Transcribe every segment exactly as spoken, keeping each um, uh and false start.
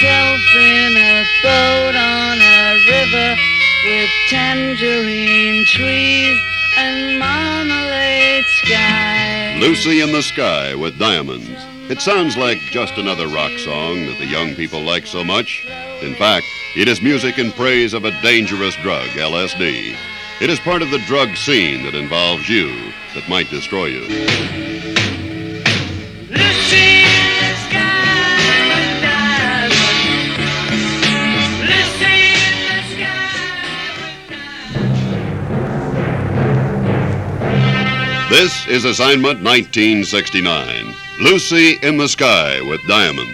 myself in a boat on a river with tangerine trees and marmalade sky. Lucy in the Sky with Diamonds. It sounds like just another rock song that the young people like so much. In fact, it is music in praise of a dangerous drug, L S D. It is part of the drug scene that involves you, that might destroy you. Lucy in the sky with diamonds. Lucy in the sky with diamonds. This is Assignment nineteen sixty-nine. Lucy in the Sky with Diamonds.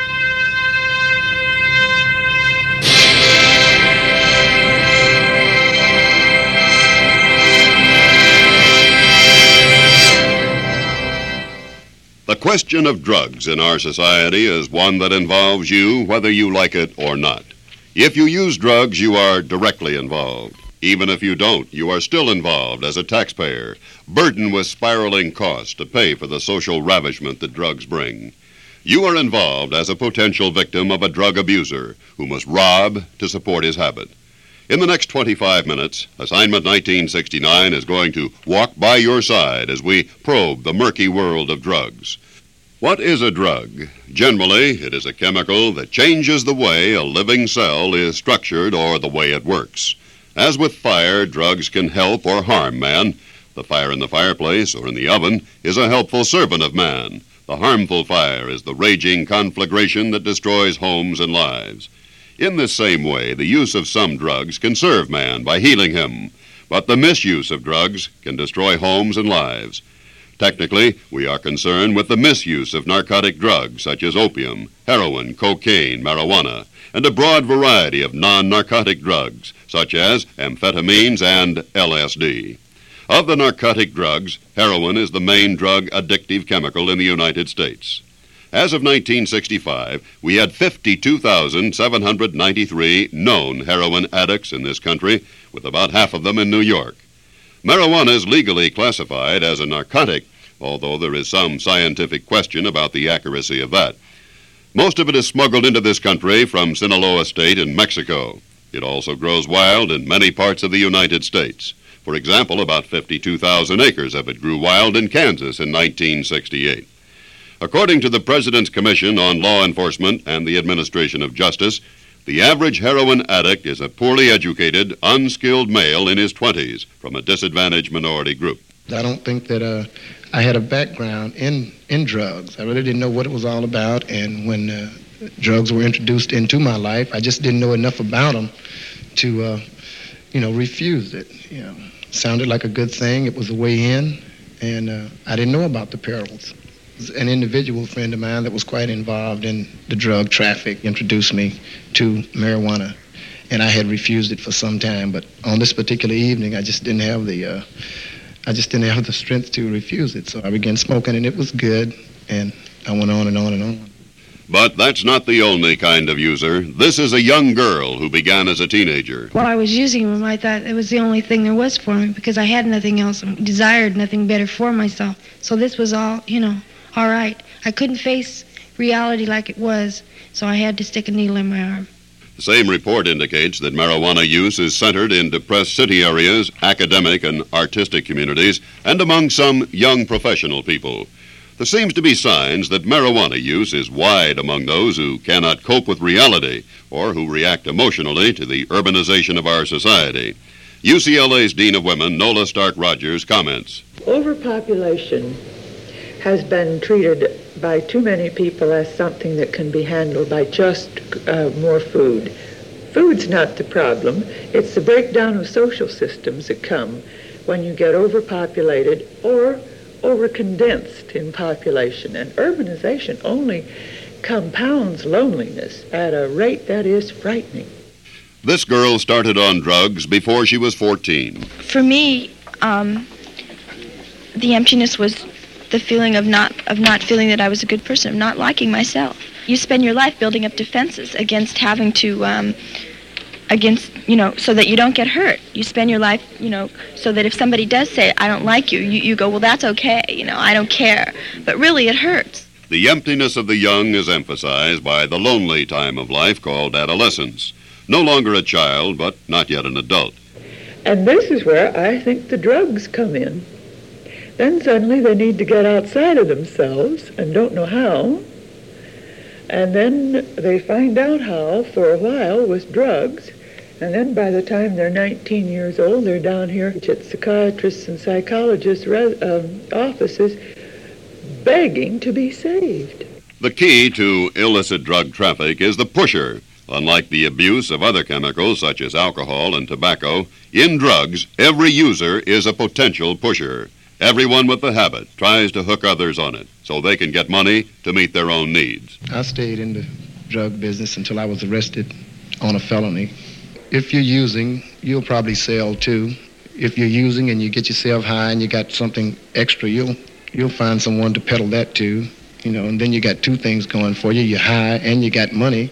The question of drugs in our society is one that involves you whether you like it or not. If you use drugs, you are directly involved. Even if you don't, you are still involved as a taxpayer, burdened with spiraling costs to pay for the social ravishment that drugs bring. You are involved as a potential victim of a drug abuser who must rob to support his habit. In the next twenty-five minutes, Assignment nineteen sixty-nine is going to walk by your side as we probe the murky world of drugs. What is a drug? Generally, it is a chemical that changes the way a living cell is structured or the way it works. As with fire, drugs can help or harm man. The fire in the fireplace or in the oven is a helpful servant of man. The harmful fire is the raging conflagration that destroys homes and lives. In this same way, the use of some drugs can serve man by healing him, but the misuse of drugs can destroy homes and lives. Technically, we are concerned with the misuse of narcotic drugs such as opium, heroin, cocaine, marijuana, and a broad variety of non-narcotic drugs such as amphetamines and L S D. Of the narcotic drugs, heroin is the main drug addictive chemical in the United States. As of nineteen sixty-five, we had fifty-two thousand seven hundred ninety-three known heroin addicts in this country, with about half of them in New York. Marijuana is legally classified as a narcotic, although there is some scientific question about the accuracy of that. Most of it is smuggled into this country from Sinaloa State in Mexico. It also grows wild in many parts of the United States. For example, about fifty-two thousand acres of it grew wild in Kansas in nineteen sixty-eight. According to the President's Commission on Law Enforcement and the Administration of Justice, the average heroin addict is a poorly educated, unskilled male in his twenties from a disadvantaged minority group. I don't think that uh, I had a background in, in drugs. I really didn't know what it was all about, and when uh, drugs were introduced into my life, I just didn't know enough about them to, uh, you know, refuse it. You know, sounded like a good thing. It was a way in, and uh, I didn't know about the perils. An individual friend of mine that was quite involved in the drug traffic introduced me to marijuana, and I had refused it for some time. But on this particular evening, I just didn't have the, uh, I just didn't have the strength to refuse it. So I began smoking, and it was good, and I went on and on and on. But that's not the only kind of user. This is a young girl who began as a teenager. While I was using them, I thought it was the only thing there was for me because I had nothing else, desired nothing better for myself. So this was all, you know, all right. I couldn't face reality like it was, so I had to stick a needle in my arm. The same report indicates that marijuana use is centered in depressed city areas, academic and artistic communities, and among some young professional people. There seems to be signs that marijuana use is wide among those who cannot cope with reality or who react emotionally to the urbanization of our society. U C L A's Dean of Women, Nola Stark-Rogers, comments. Overpopulation has been treated by too many people as something that can be handled by just uh, more food. Food's not the problem. It's the breakdown of social systems that come when you get overpopulated or overcondensed in population. And urbanization only compounds loneliness at a rate that is frightening. This girl started on drugs before she was fourteen. For me, um, the emptiness was the feeling of not of not feeling that I was a good person, of not liking myself. You spend your life building up defenses against having to, um, against, you know, so that you don't get hurt. You spend your life, you know, so that if somebody does say, I don't like you, you, you go, well, that's okay, you know, I don't care. But really, it hurts. The emptiness of the young is emphasized by the lonely time of life called adolescence. No longer a child, but not yet an adult. And this is where I think the drugs come in. Then suddenly they need to get outside of themselves and don't know how. And then they find out how for a while with drugs. And then by the time they're nineteen years old, they're down here at psychiatrists and psychologists' res- um, offices begging to be saved. The key to illicit drug traffic is the pusher. Unlike the abuse of other chemicals such as alcohol and tobacco, in drugs, every user is a potential pusher. Everyone with the habit tries to hook others on it so they can get money to meet their own needs. I stayed in the drug business until I was arrested on a felony. If you're using, you'll probably sell too. If you're using and you get yourself high and you got something extra, you'll you'll find someone to peddle that to, you know, and then you got two things going for you. You're high and you got money.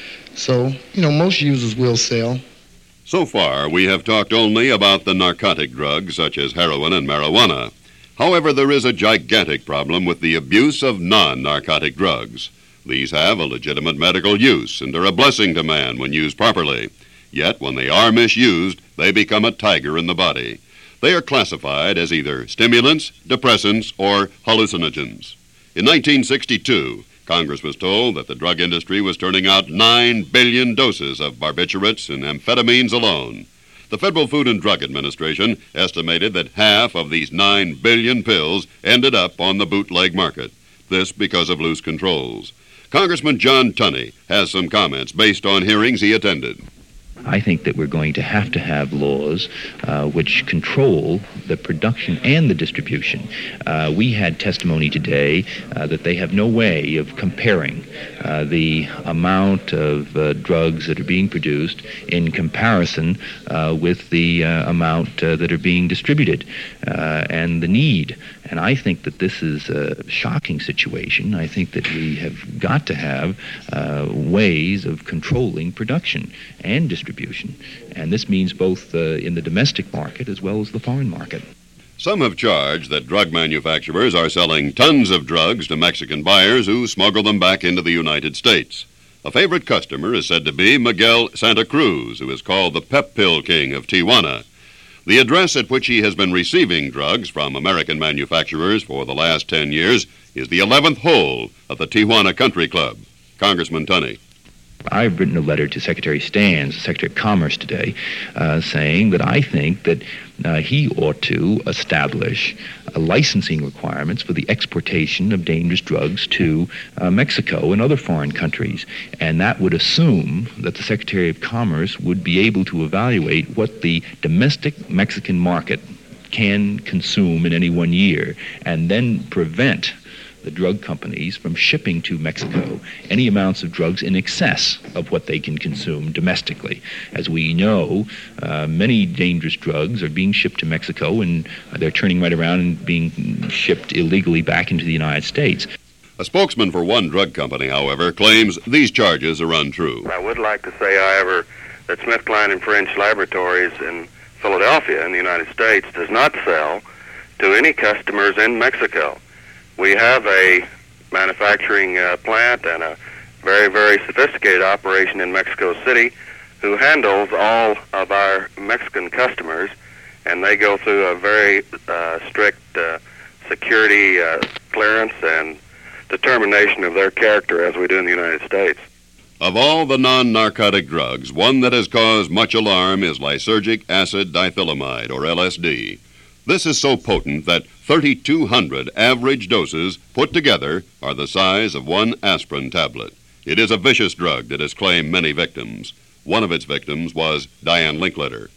So, you know, most users will sell. So far, we have talked only about the narcotic drugs such as heroin and marijuana. However, there is a gigantic problem with the abuse of non-narcotic drugs. These have a legitimate medical use and are a blessing to man when used properly. Yet, when they are misused, they become a tiger in the body. They are classified as either stimulants, depressants, or hallucinogens. In nineteen sixty-two, Congress was told that the drug industry was turning out nine billion doses of barbiturates and amphetamines alone. The Federal Food and Drug Administration estimated that half of these nine billion pills ended up on the bootleg market. This because of loose controls. Congressman John Tunney has some comments based on hearings he attended. I think that we're going to have to have laws uh, which control the production and the distribution. Uh, we had testimony today uh, that they have no way of comparing uh, the amount of uh, drugs that are being produced in comparison uh, with the uh, amount uh, that are being distributed uh, and the need. And I think that this is a shocking situation. I think that we have got to have uh, ways of controlling production and distribution. And this means both uh, in the domestic market as well as the foreign market. Some have charged that drug manufacturers are selling tons of drugs to Mexican buyers who smuggle them back into the United States. A favorite customer is said to be Miguel Santa Cruz, who is called the Pep Pill King of Tijuana. The address at which he has been receiving drugs from American manufacturers for the last ten years is the eleventh hole of the Tijuana Country Club. Congressman Tunney. I've written a letter to Secretary Stans, the Secretary of Commerce today, uh, saying that I think that uh, he ought to establish uh, licensing requirements for the exportation of dangerous drugs to uh, Mexico and other foreign countries. And that would assume that the Secretary of Commerce would be able to evaluate what the domestic Mexican market can consume in any one year and then prevent the drug companies from shipping to Mexico any amounts of drugs in excess of what they can consume domestically. As we know, uh, many dangerous drugs are being shipped to Mexico and they're turning right around and being shipped illegally back into the United States. A spokesman for one drug company, however, claims these charges are untrue. I would like to say, however, that SmithKline and French Laboratories in Philadelphia in the United States does not sell to any customers in Mexico. We have a manufacturing uh, plant and a very, very sophisticated operation in Mexico City who handles all of our Mexican customers, and they go through a very uh, strict uh, security uh, clearance and determination of their character as we do in the United States. Of all the non-narcotic drugs, one that has caused much alarm is lysergic acid dithylamide, or L S D. This is so potent that thirty-two hundred average doses put together are the size of one aspirin tablet. It is a vicious drug that has claimed many victims. One of its victims was Diane Linkletter.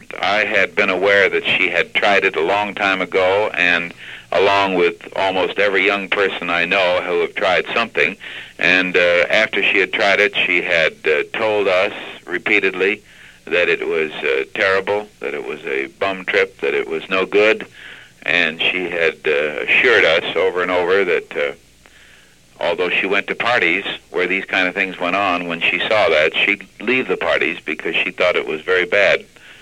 I had been aware that she had tried it a long time ago, and along with almost every young person I know who have tried something, and uh, after she had tried it, she had uh, told us repeatedly that it was uh, terrible, that it was a bum trip, that it was no good, and she had uh, assured us over and over that uh, although she went to parties where these kind of things went on, when she saw that, she'd leave the parties because she thought it was very bad.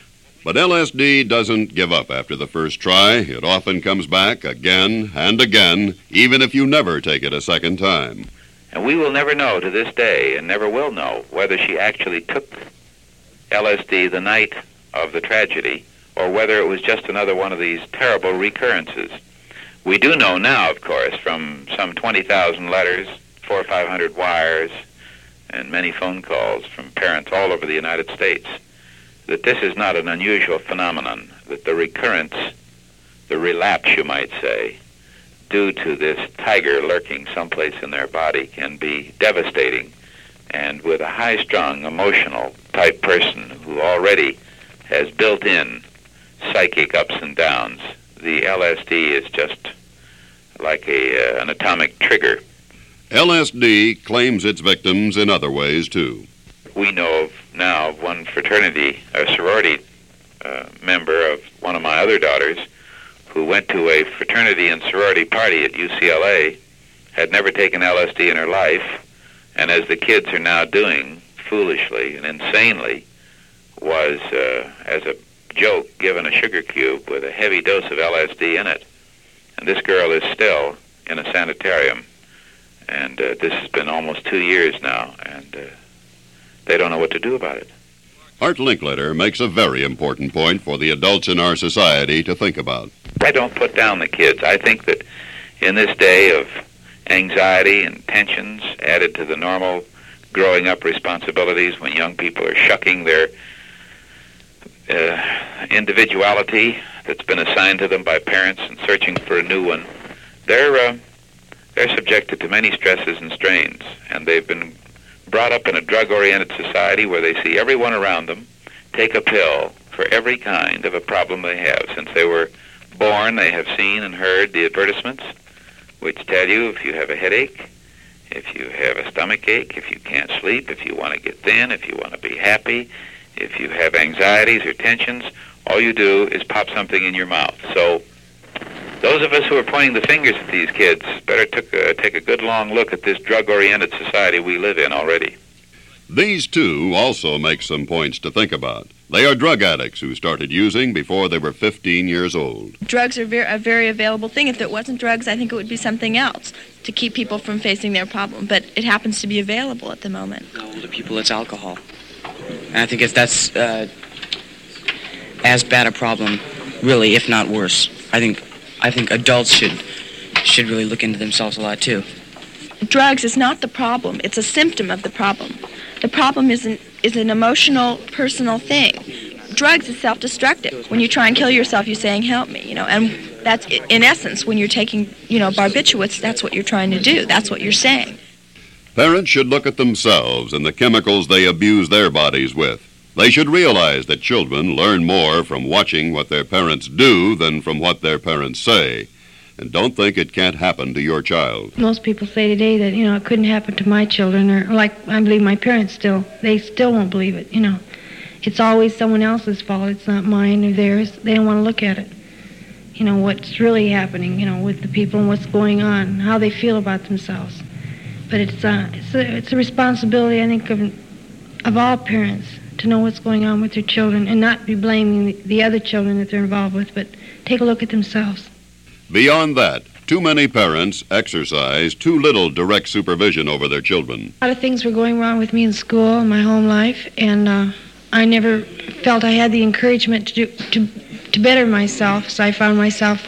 But L S D doesn't give up after the first try. It often comes back again and again, even if you never take it a second time. And we will never know to this day, and never will know, whether she actually took L S D the night of the tragedy or whether it was just another one of these terrible recurrences. We do know now, of course, from some twenty thousand letters, four or five hundred wires, and many phone calls from parents all over the United States, that this is not an unusual phenomenon, that the recurrence, the relapse, you might say, due to this tiger lurking someplace in their body can be devastating. And with a high-strung, emotional type person who already has built-in psychic ups and downs, the L S D is just like a, uh, an atomic trigger. L S D claims its victims in other ways, too. We know of now of one fraternity, a sorority uh, member of one of my other daughters, who went to a fraternity and sorority party at U C L A, had never taken L S D in her life, and as the kids are now doing, foolishly and insanely, was, uh, as a joke, given a sugar cube with a heavy dose of L S D in it. And this girl is still in a sanitarium, and uh, this has been almost two years now, and uh, they don't know what to do about it. Art Linkletter makes a very important point for the adults in our society to think about. I don't put down the kids. I think that in this day of anxiety and tensions added to the normal growing up responsibilities, when young people are shucking their uh, individuality that's been assigned to them by parents and searching for a new one, they're uh, they're subjected to many stresses and strains, and they've been brought up in a drug-oriented society where they see everyone around them take a pill for every kind of a problem they have. Since they were born, they have seen and heard the advertisements, which tell you if you have a headache, if you have a stomach ache, if you can't sleep, if you want to get thin, if you want to be happy, if you have anxieties or tensions, all you do is pop something in your mouth. So those of us who are pointing the fingers at these kids better took a, take a good long look at this drug-oriented society we live in already. These two also make some points to think about. They are drug addicts who started using before they were fifteen years old. Drugs are very, a very available thing. If it wasn't drugs, I think it would be something else to keep people from facing their problem. But it happens to be available at the moment. No, older people, it's alcohol. And I think it's, that's uh, as bad a problem, really, if not worse. I think I think adults should should really look into themselves a lot, too. Drugs is not the problem. It's a symptom of the problem. The problem is an, is an emotional, personal thing. Drugs is self-destructive. When you try and kill yourself, you're saying, help me, you know, and that's, in essence, when you're taking, you know, barbiturates, that's what you're trying to do. That's what you're saying. Parents should look at themselves and the chemicals they abuse their bodies with. They should realize that children learn more from watching what their parents do than from what their parents say. And don't think it can't happen to your child. Most people say today that, you know, it couldn't happen to my children, or like I believe my parents still, they still won't believe it, you know. It's always someone else's fault. It's not mine or theirs. They don't want to look at it. You know, what's really happening, you know, with the people and what's going on, how they feel about themselves. But it's, uh, it's, a, it's a responsibility, I think, of, of all parents to know what's going on with their children and not be blaming the, the other children that they're involved with, but take a look at themselves. Beyond that, too many parents exercise too little direct supervision over their children. A lot of things were going wrong with me in school and my home life, and uh, I never felt I had the encouragement to do, to to better myself. So I found myself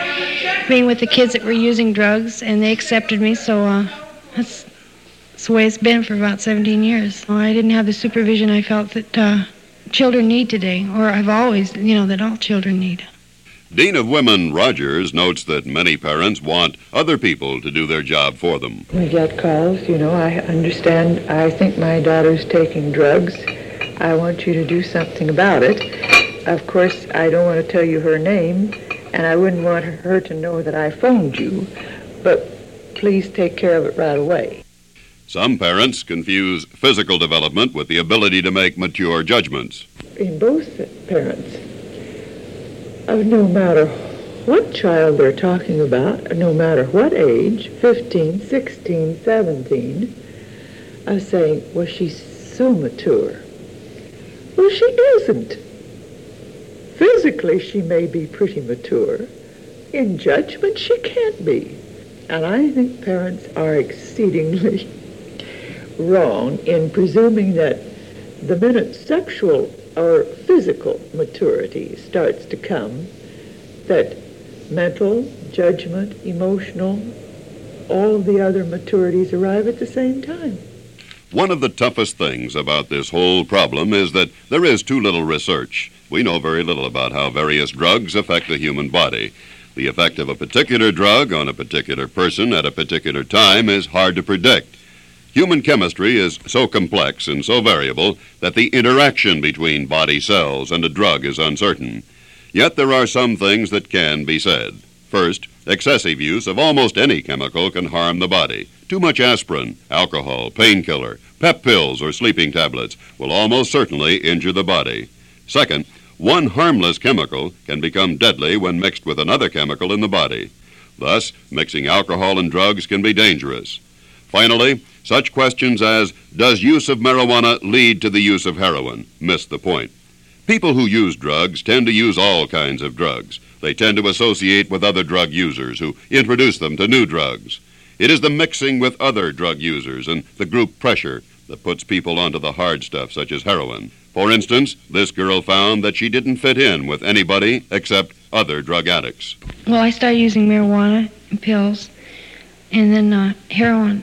uh, being with the kids that were using drugs, and they accepted me. So uh, that's, that's the way it's been for about seventeen years. I didn't have the supervision I felt that uh, children need today, or I've always, you know, that all children need. Dean of Women Rogers notes that many parents want other people to do their job for them. We get calls, you know, I understand, I think my daughter's taking drugs. I want you to do something about it. Of course, I don't want to tell you her name, and I wouldn't want her to know that I phoned you, but please take care of it right away. Some parents confuse physical development with the ability to make mature judgments. In both parents, Uh, no matter what child they're talking about, no matter what age, fifteen, sixteen, seventeen, I'm saying, well, she's so mature. Well, she isn't. physically she may be pretty mature. In judgment, she can't be. And I think parents are exceedingly wrong in presuming that the minute sexual or physical maturity starts to come, that mental, judgment, emotional, all of the other maturities arrive at the same time. One of the toughest things about this whole problem is that there is too little research. We know very little about how various drugs affect the human body. The effect of a particular drug on a particular person at a particular time is hard to predict. Human chemistry is so complex and so variable that the interaction between body cells and a drug is uncertain. Yet there are some things that can be said. First, excessive use of almost any chemical can harm the body. Too much aspirin, alcohol, painkiller, pep pills, or sleeping tablets will almost certainly injure the body. Second, one harmless chemical can become deadly when mixed with another chemical in the body. Thus, mixing alcohol and drugs can be dangerous. Finally, such questions as, does use of marijuana lead to the use of heroin, miss the point. People who use drugs tend to use all kinds of drugs. They tend to associate with other drug users who introduce them to new drugs. It is the mixing with other drug users and the group pressure that puts people onto the hard stuff, such as heroin. For instance, this girl found that she didn't fit in with anybody except other drug addicts. Well, I started using marijuana and pills, and then uh, heroin.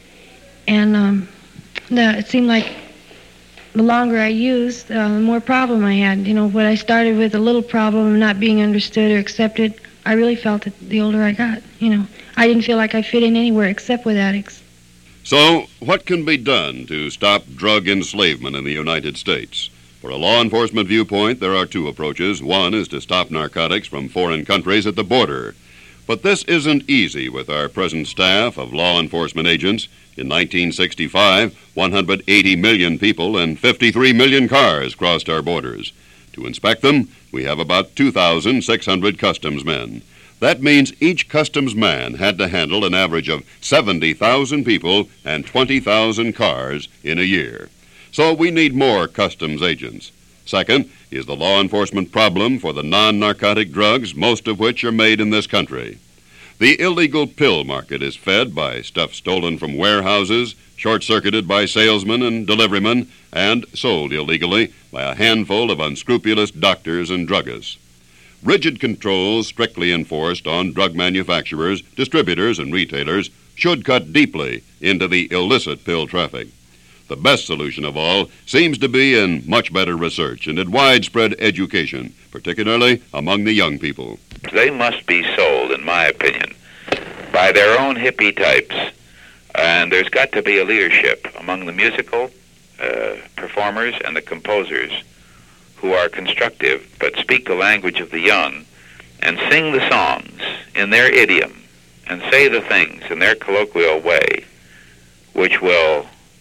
And um, the, it seemed like the longer I used, uh, the more problem I had. You know, when I started with a little problem of not being understood or accepted, I really felt it the older I got. You know, I didn't feel like I fit in anywhere except with addicts. So, what can be done to stop drug enslavement in the United States? For a law enforcement viewpoint, there are two approaches. One is to stop narcotics from foreign countries at the border. But this isn't easy with our present staff of law enforcement agents. In nineteen sixty-five, one hundred eighty million people and fifty-three million cars crossed our borders. To inspect them, we have about two thousand six hundred customs men. That means each customs man had to handle an average of seventy thousand people and twenty thousand cars in a year. So we need more customs agents. Second is the law enforcement problem for the non-narcotic drugs, most of which are made in this country. The illegal pill market is fed by stuff stolen from warehouses, short-circuited by salesmen and deliverymen, and sold illegally by a handful of unscrupulous doctors and druggists. Rigid controls strictly enforced on drug manufacturers, distributors, and retailers should cut deeply into the illicit pill traffic. The best solution of all seems to be in much better research and in widespread education, particularly among the young people. They must be sold, in my opinion, by their own hippie types, and there's got to be a leadership among the musical uh, performers and the composers who are constructive but speak the language of the young and sing the songs in their idiom and say the things in their colloquial way, which will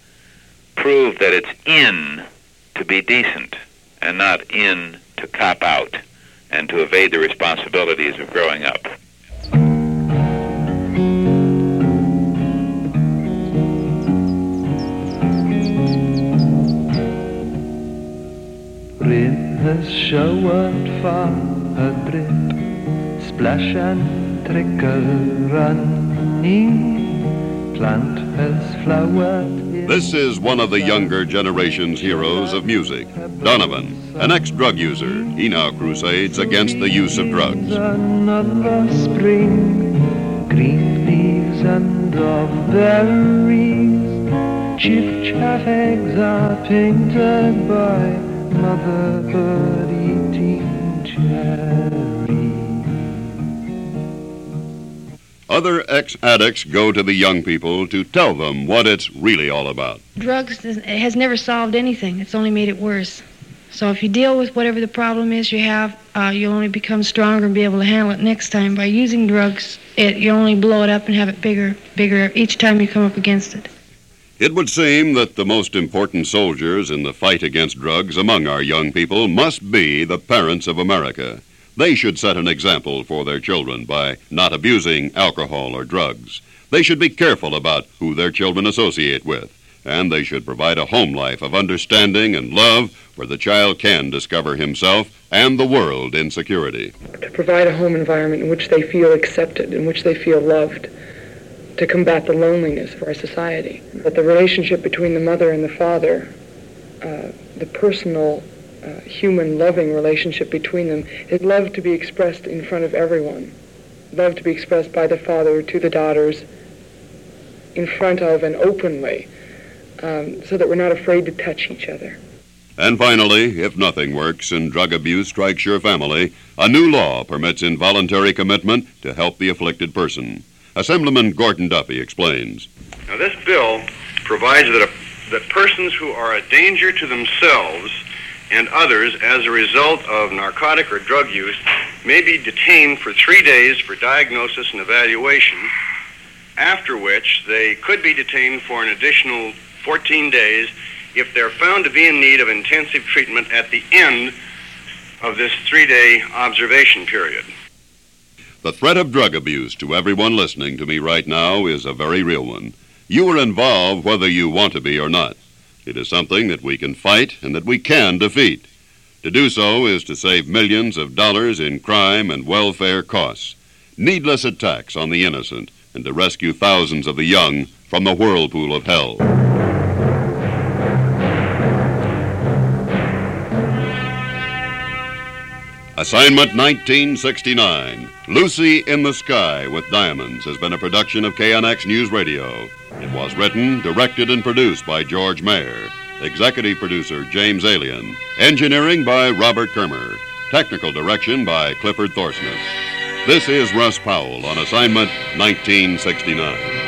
prove that it's in to be decent and not in to cop out and to evade the responsibilities of growing up. Rain has showered far a drip, splash and trickle running, plant has flowered. This is one of the younger generation's heroes of music, Donovan, an ex-drug user. He now crusades against the use of drugs. Another spring, green leaves and of berries, chiff-chaff eggs are painted by mother bird eating cherries. Other ex-addicts go to the young people to tell them what it's really all about. Drugs is- has never solved anything. It's only made it worse. So if you deal with whatever the problem is you have, uh, you'll only become stronger and be able to handle it next time. By using drugs, it, you only blow it up and have it bigger, bigger each time you come up against it. It would seem that the most important soldiers in the fight against drugs among our young people must be the parents of America. They should set an example for their children by not abusing alcohol or drugs. They should be careful about who their children associate with. and they should provide a home life of understanding and love where the child can discover himself and the world in security. To provide a home environment in which they feel accepted, in which they feel loved, to combat the loneliness of our society. But the relationship between the mother and the father, uh, the personal, uh, human, loving relationship between them, is love to be expressed in front of everyone. Love to be expressed by the father to the daughters in front of and openly, um, so that we're not afraid to touch each other. And finally, if nothing works and drug abuse strikes your family, a new law permits involuntary commitment to help the afflicted person. Assemblyman Gordon Duffy explains. Now, this bill provides that, a, that persons who are a danger to themselves and others as a result of narcotic or drug use may be detained for three days for diagnosis and evaluation, after which they could be detained for an additional fourteen days if they're found to be in need of intensive treatment at the end of this three-day observation period. The threat of drug abuse to everyone listening to me right now is a very real one. You are involved whether you want to be or not. It is something that we can fight and that we can defeat. To do so is to save millions of dollars in crime and welfare costs, needless attacks on the innocent, and to rescue thousands of the young from the whirlpool of hell. Assignment nineteen sixty-nine, Lucy in the Sky with Diamonds, has been a production of K N X News Radio. It was written, directed, and produced by George Mayer. Executive producer James Alien. Engineering by Robert Kermer. Technical direction by Clifford Thorsness. This is Russ Powell on Assignment nineteen sixty-nine.